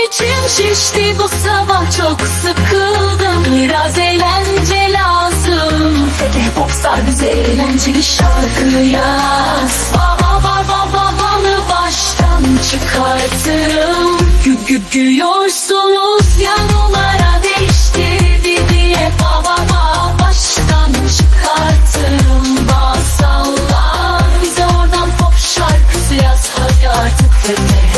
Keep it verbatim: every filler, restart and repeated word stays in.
içim şişti bu sabah, çok sıkıldım. Biraz eğlence lazım. Hadi popstar bize eğlenceli şarkı yaz. Baba baba babanı baştan çıkartırım. Gü gü gülüyorsunuz ya, numara değiştirdi diye. Baba baba baştan çıkartırım. Bas salla bize oradan pop şarkısı yaz. Hadi artık Fethi.